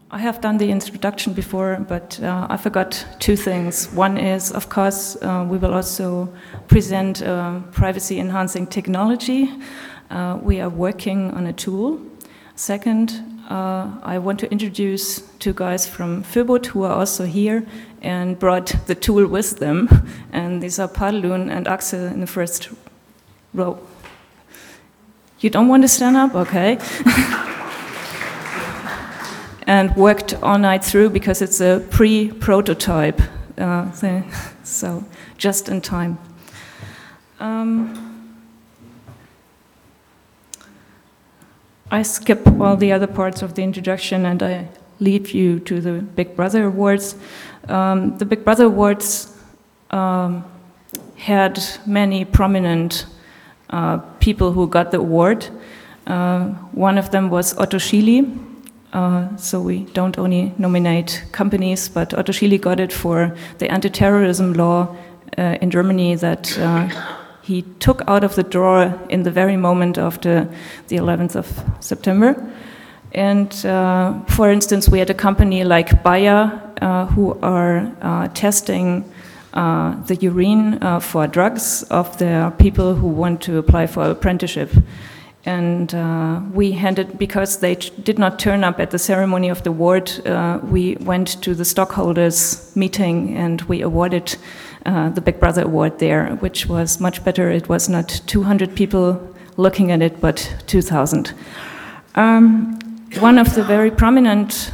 I have done the introduction before, but I forgot two things. One is, of course, we will also present privacy-enhancing technology. We are working on a tool. Second, I want to introduce two guys from Föbot who are also here and brought the tool with them. And these are Parlun and Axel in the first row. You don't want to stand up? Okay. And worked all night through because it's a pre-prototype thing, so just in time. I skip all the other parts of the introduction and I leave you to the Big Brother Awards. The Big Brother Awards had many prominent people who got the award. One of them was Otto Schily. So we don't only nominate companies, but Otto Schily got it for the anti-terrorism law in Germany that he took out of the drawer in the very moment of the 11th of September. And for instance, we had a company like Bayer who are testing the urine for drugs of their people who want to apply for apprenticeship. And we handed, because they did not turn up at the ceremony of the award, we went to the stockholders meeting and we awarded the Big Brother Award there, which was much better. It was not 200 people looking at it, but 2,000. One of the very prominent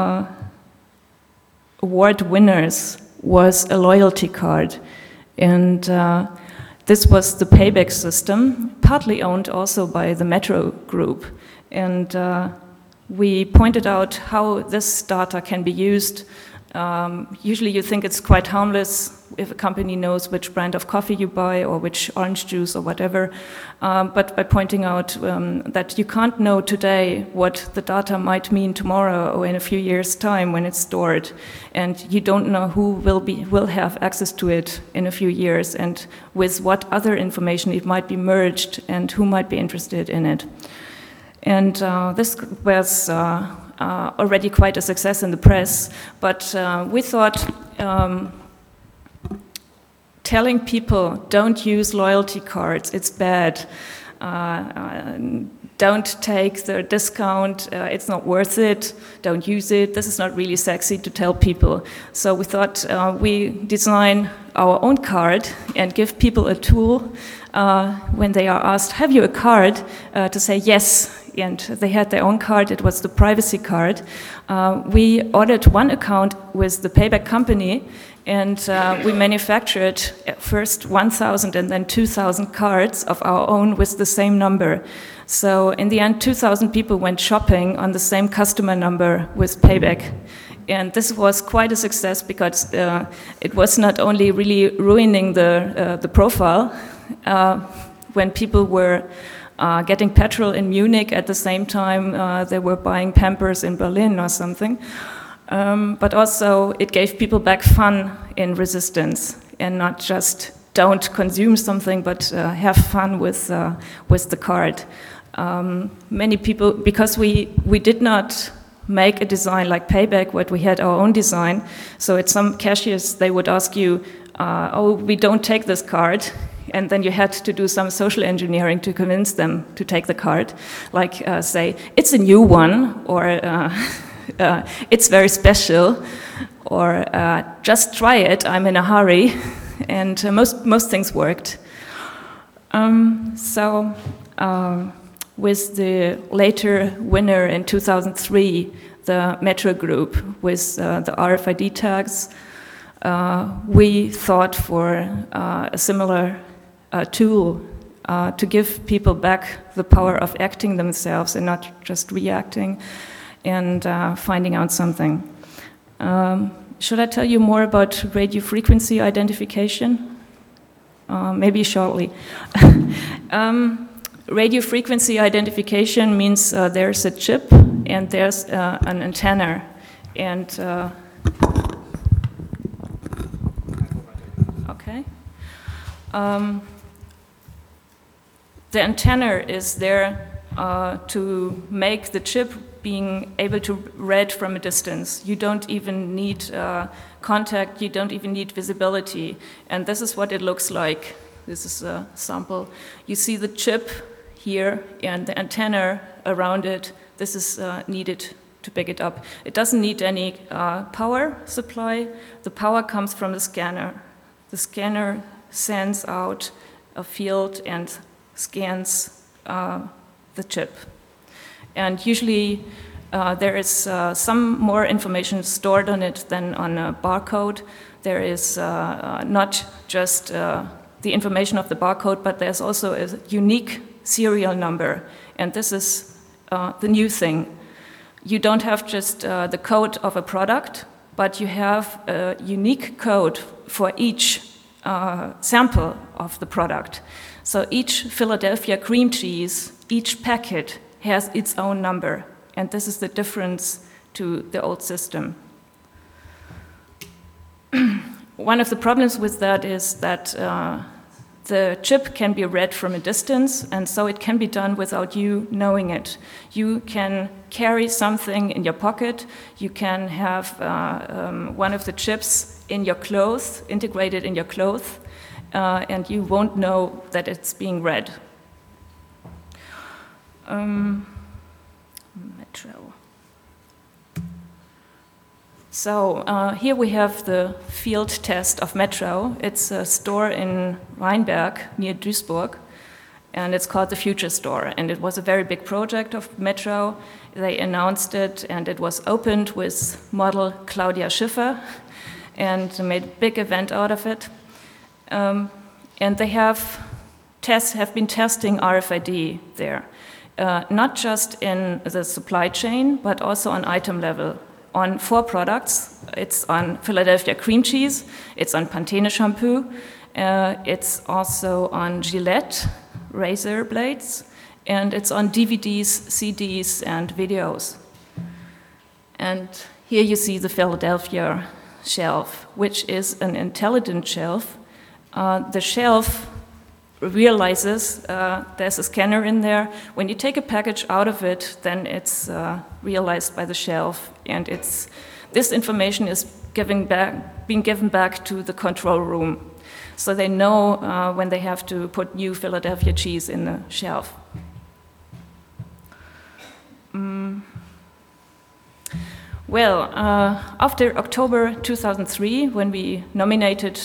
award winners was a loyalty card. And this was the payback system, partly owned also by the Metro Group. And we pointed out how this data can be used. Usually you think it's quite harmless if a company knows which brand of coffee you buy or which orange juice or whatever. But by pointing out that you can't know today what the data might mean tomorrow or in a few years' time when it's stored. And you don't know who will have access to it in a few years and with what other information it might be merged and who might be interested in it. And this was already quite a success in the press, but we thought telling people don't use loyalty cards, it's bad, don't take the discount, it's not worth it, don't use it, this is not really sexy to tell people. So we thought we design our own card and give people a tool when they are asked, have you a card, to say yes. And they had their own card, it was the privacy card. We ordered one account with the payback company and we manufactured first 1,000 and then 2,000 cards of our own with the same number. So in the end, 2,000 people went shopping on the same customer number with payback. And this was quite a success because it was not only really ruining the profile, when people were getting petrol in Munich at the same time they were buying Pampers in Berlin or something. But also it gave people back fun in resistance and not just don't consume something but have fun with the card. Many people, because we did not make a design like Payback, but we had our own design, so at some cashiers they would ask you, oh, we don't take this card. And then you had to do some social engineering to convince them to take the card, like say, it's a new one, or it's very special, or just try it, I'm in a hurry. And most things worked. With the later winner in 2003, the Metro Group, with the RFID tags, we thought for a similar tool to give people back the power of acting themselves and not just reacting and finding out something. Should I tell you more about radio frequency identification? Maybe shortly. Radio frequency identification means there's a chip and there's an antenna. And okay. The antenna is there to make the chip being able to read from a distance. You don't even need contact, you don't even need visibility. And this is what it looks like. This is a sample. You see the chip here and the antenna around it. This is needed to pick it up. It doesn't need any power supply. The power comes from the scanner. The scanner sends out a field and scans the chip. And usually there is some more information stored on it than on a barcode. There is not just the information of the barcode, but there's also a unique serial number. And this is the new thing. You don't have just the code of a product, but you have a unique code for each sample of the product. So each Philadelphia cream cheese, each packet has its own number. And this is the difference to the old system. One of the problems with that is that the chip can be read from a distance, and so it can be done without you knowing it. You can carry something in your pocket, you can have one of the chips in your clothes, integrated in your clothes, and you won't know that it's being read. Metro. So here we have the field test of Metro. It's a store in Rheinberg near Duisburg, and it's called the Future Store. And it was a very big project of Metro. They announced it, and it was opened with model Claudia Schiffer, and made a big event out of it. And they have been testing RFID there, not just in the supply chain, but also on item level. On 4 products. It's on Philadelphia cream cheese, it's on Pantene shampoo, it's also on Gillette razor blades, and it's on DVDs, CDs, and videos. And here you see the Philadelphia shelf, which is an intelligent shelf. The shelf realizes there's a scanner in there. When you take a package out of it, then it's realized by the shelf, and this information is being given back to the control room. So they know when they have to put new Philadelphia cheese in the shelf. Well, after October 2003, when we nominated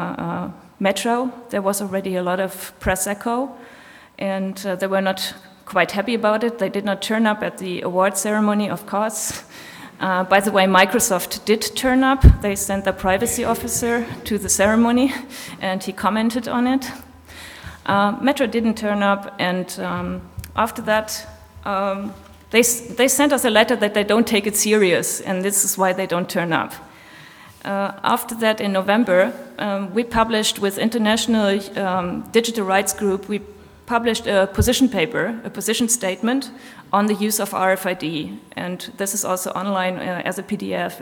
Metro, there was already a lot of press echo, and they were not quite happy about it. They did not turn up at the award ceremony, of course. By the way, Microsoft did turn up. They sent their privacy officer to the ceremony, and he commented on it. Metro didn't turn up, and after that, they sent us a letter that they don't take it serious, and this is why they don't turn up. After that, in November, we published with International Digital Rights Group, we published a position paper, a position statement on the use of RFID. And this is also online as a PDF.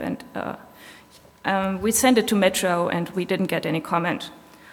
And we sent it to Metro, and we didn't get any comment.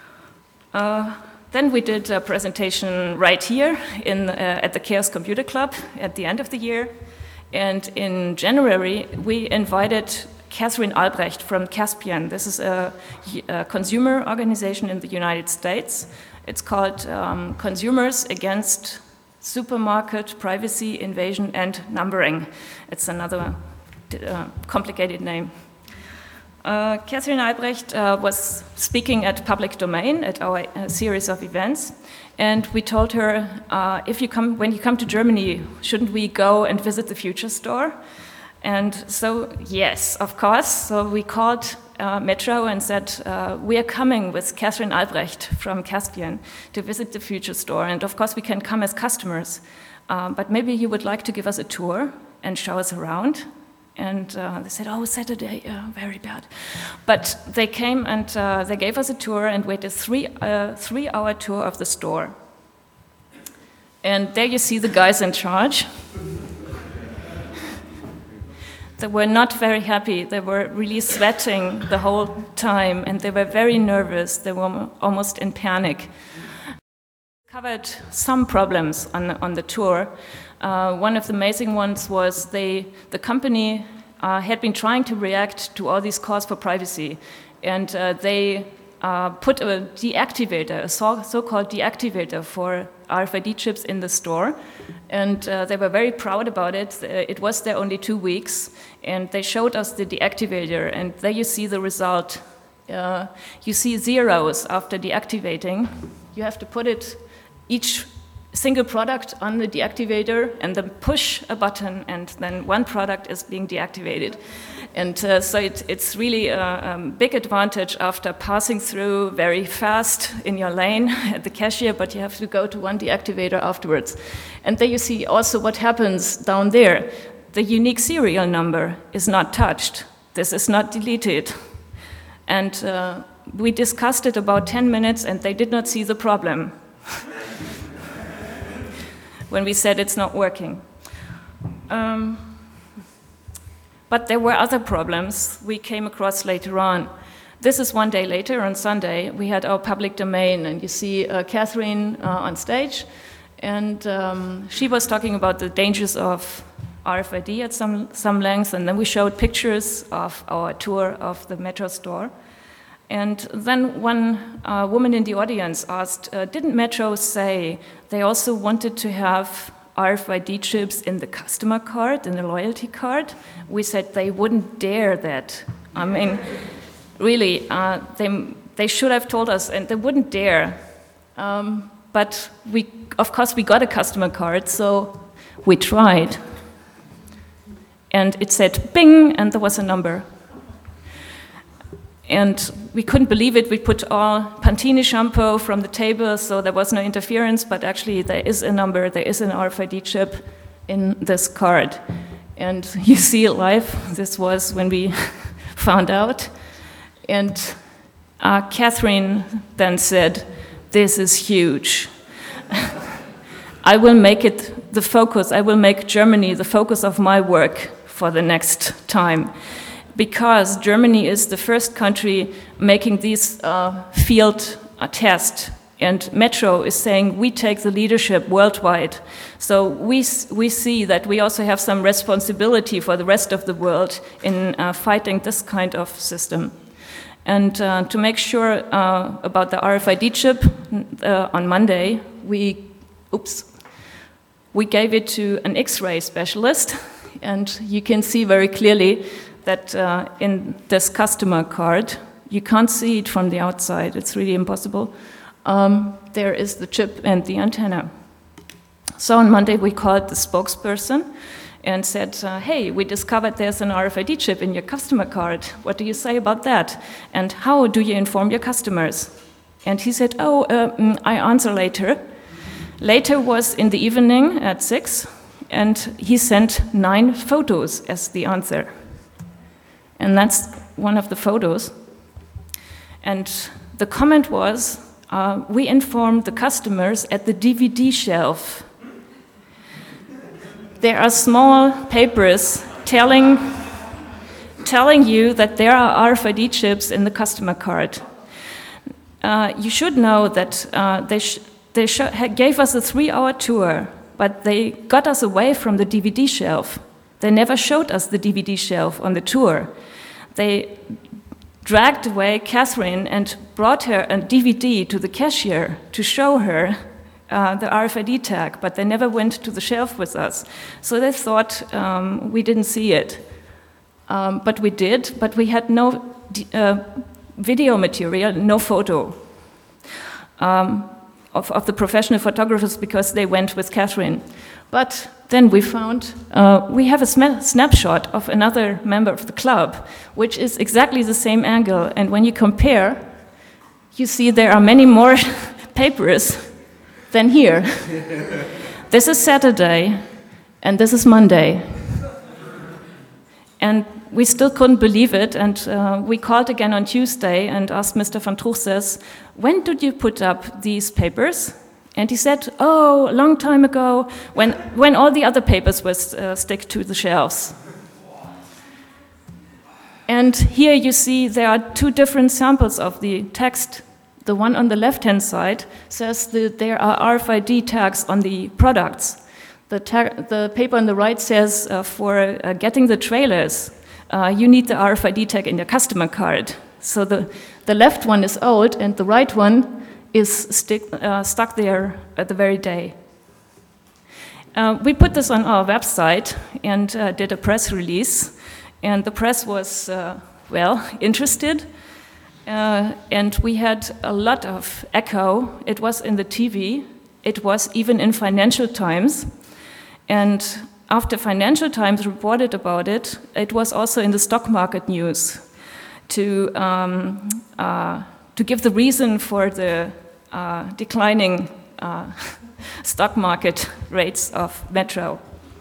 Then we did a presentation right here at the Chaos Computer Club at the end of the year. And in January, we invited Catherine Albrecht from Caspian. This is a consumer organization in the United States. It's called Consumers Against Supermarket Privacy Invasion and Numbering. It's another complicated name. Catherine Albrecht was speaking at Public Domain at our series of events, and we told her, when you come to Germany, shouldn't we go and visit the Future Store? And so, yes, of course. So we called Metro and said, we are coming with Catherine Albrecht from Caspian to visit the Future Store. And of course, we can come as customers. But maybe you would like to give us a tour and show us around. And they said, oh, Saturday, very bad. But they came and they gave us a tour, and we had a three-hour tour of the store. And there you see the guys in charge. They were not very happy. They were really sweating the whole time, and they were very nervous. They were almost in panic. Covered some problems on the tour. One of the amazing ones was the company had been trying to react to all these calls for privacy, and they put a deactivator, a so-called deactivator for RFID chips in the store, and they were very proud about it. It was there only 2 weeks, and they showed us the deactivator, and there you see the result. You see zeros after deactivating. You have to put it, each single product on the deactivator, and then push a button, and then one product is being deactivated. And so it's really a big advantage after passing through very fast in your lane at the cashier, but you have to go to one deactivator afterwards. And there you see also what happens down there. The unique serial number is not touched. This is not deleted. And we discussed it about 10 minutes, and they did not see the problem when we said it's not working. But there were other problems we came across later on. This is one day later, on Sunday, we had our public domain, and you see Catherine on stage, and she was talking about the dangers of RFID at some length, and then we showed pictures of our tour of the Metro store. And then one woman in the audience asked, didn't Metro say they also wanted to have RFID chips in the customer card, in the loyalty card? We said they wouldn't dare that. I mean, really, they should have told us, and they wouldn't dare. But of course, we got a customer card, so we tried. And it said bing, and there was a number. And we couldn't believe it. We put all Pantene shampoo from the table, so there was no interference, but actually there is a number, there is an RFID chip in this card. And you see it live. This was when we found out. And Catherine then said, this is huge. I will make it the focus, I will make Germany the focus of my work for the next time. Because Germany is the first country making these field tests, and Metro is saying we take the leadership worldwide. So we see that we also have some responsibility for the rest of the world in fighting this kind of system. And to make sure about the RFID chip, on Monday we gave it to an X-ray specialist, and you can see very clearly that in this customer card, you can't see it from the outside, it's really impossible. There is the chip and the antenna. So on Monday we called the spokesperson and said, hey, we discovered there's an RFID chip in your customer card. What do you say about that? And how do you inform your customers? And he said, I answer later. Later was in the evening at 6, and he sent 9 photos as the answer. And that's one of the photos. And the comment was, we informed the customers at the DVD shelf. There are small papers telling you that there are RFID chips in the customer card. You should know that they gave us a 3-hour tour, but they got us away from the DVD shelf. They never showed us the DVD shelf on the tour. They dragged away Catherine and brought her a DVD to the cashier to show her the RFID tag, but they never went to the shelf with us. So they thought we didn't see it. But we did, but we had no video material, no photo of the professional photographers because they went with Catherine. But then we found we have a snapshot of another member of the club, which is exactly the same angle. And when you compare, you see there are many more papers than here. This is Saturday, and this is Monday. And we still couldn't believe it, and we called again on Tuesday and asked Mr. van Truchsess, when did you put up these papers? And he said, oh, a long time ago, when all the other papers were stick to the shelves. And here you see there are 2 different samples of the text. The one on the left-hand side says that there are RFID tags on the products. the paper on the right says for getting the trailers, you need the RFID tag in your customer card. So the left one is old and the right one is stuck there at the very day. We put this on our website and did a press release, and the press was, interested. And we had a lot of echo. It was in the TV. It was even in Financial Times. And after Financial Times reported about it, it was also in the stock market news to give the reason for the declining stock market rates of Metro.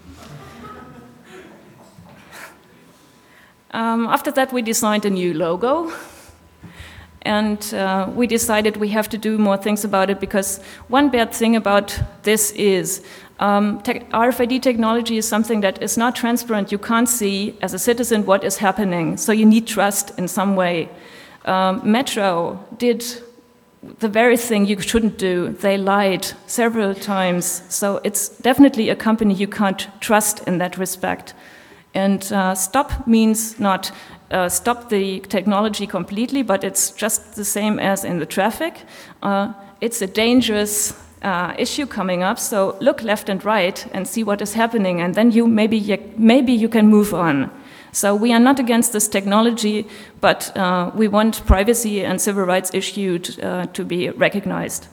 After that, we designed a new logo. And we decided we have to do more things about it, because one bad thing about this is RFID technology is something that is not transparent. You can't see as a citizen what is happening, so you need trust in some way. Metro did the very thing you shouldn't do. They lied several times, so it's definitely a company you can't trust in that respect. And stop means not stop the technology completely, but it's just the same as in the traffic. It's a dangerous issue coming up, so look left and right and see what is happening, and then maybe you can move on. So we are not against this technology, but we want privacy and civil rights issues to be recognized.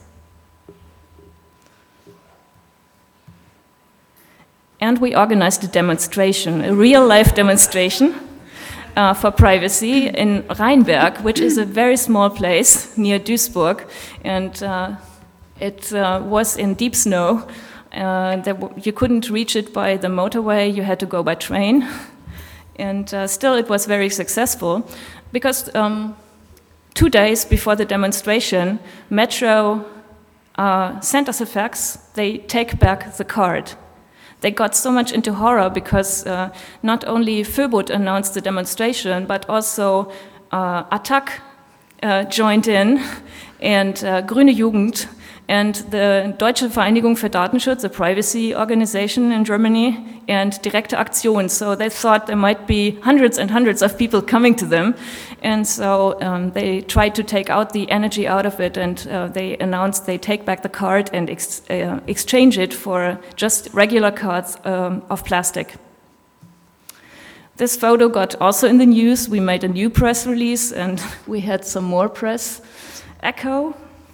And we organized a demonstration, a real-life demonstration for privacy in Rheinberg, which is a very small place near Duisburg, and it was in deep snow. You couldn't reach it by the motorway, you had to go by train. And still it was very successful, because 2 days before the demonstration, Metro sent us a fax. They take back the card. They got so much into horror because not only Föbot announced the demonstration, but also ATTAC joined in, and Grüne Jugend, and the Deutsche Vereinigung für Datenschutz, a privacy organization in Germany, and Direkte Aktion. So they thought there might be hundreds and hundreds of people coming to them. And so they tried to take out the energy out of it, and they announced they take back the card and exchange it for just regular cards of plastic. This photo got also in the news. We made a new press release, and we had some more press echo.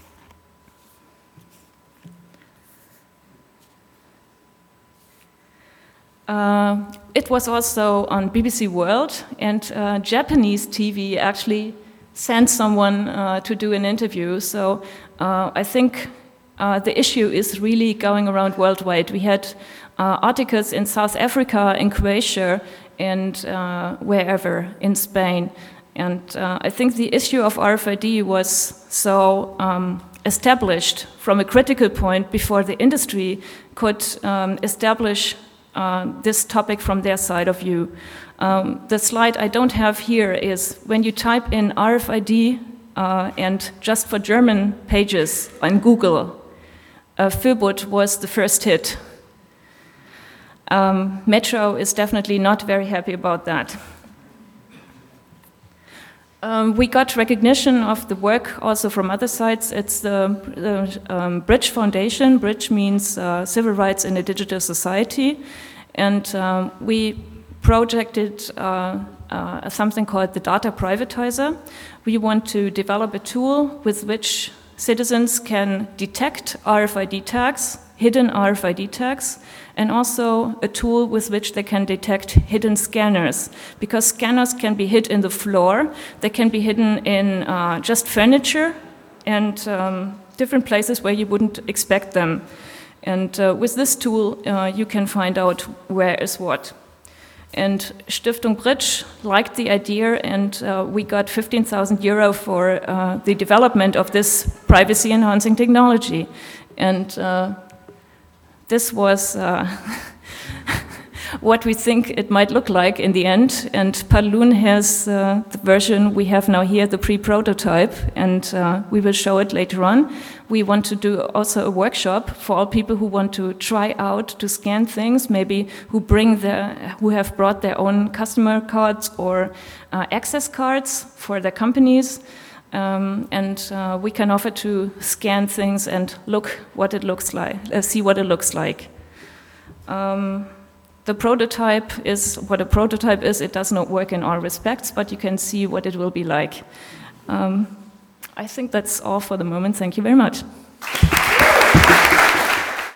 It was also on BBC World, and Japanese TV actually sent someone to do an interview. So I think the issue is really going around worldwide. We had articles in South Africa, in Croatia, and wherever, in Spain. And I think the issue of RFID was so established from a critical point before the industry could establish this topic from their side of view. The slide I don't have here is when you type in RFID and just for German pages on Google, Föbot was the first hit. Metro is definitely not very happy about that. We got recognition of the work also from other sites. It's the Bridge Foundation. Bridge means Civil Rights in a Digital Society. And we projected something called the Data Privatizer. We want to develop a tool with which citizens can detect RFID tags, hidden RFID tags, and also a tool with which they can detect hidden scanners, because scanners can be hid in the floor, they can be hidden in just furniture and different places where you wouldn't expect them. And with this tool, you can find out where is what. And Stiftung Bridge liked the idea, and we got 15,000 euro for the development of this privacy-enhancing technology. And this was what we think it might look like in the end. And Parloon has the version we have now here, the pre-prototype, and we will show it later on. We want to do also a workshop for all people who want to try out to scan things, maybe who have brought their own customer cards or access cards for their companies. We can offer to scan things and look what it looks like, see what it looks like. The prototype is what a prototype is. It does not work in all respects, but you can see what it will be like. I think that's all for the moment. Thank you very much.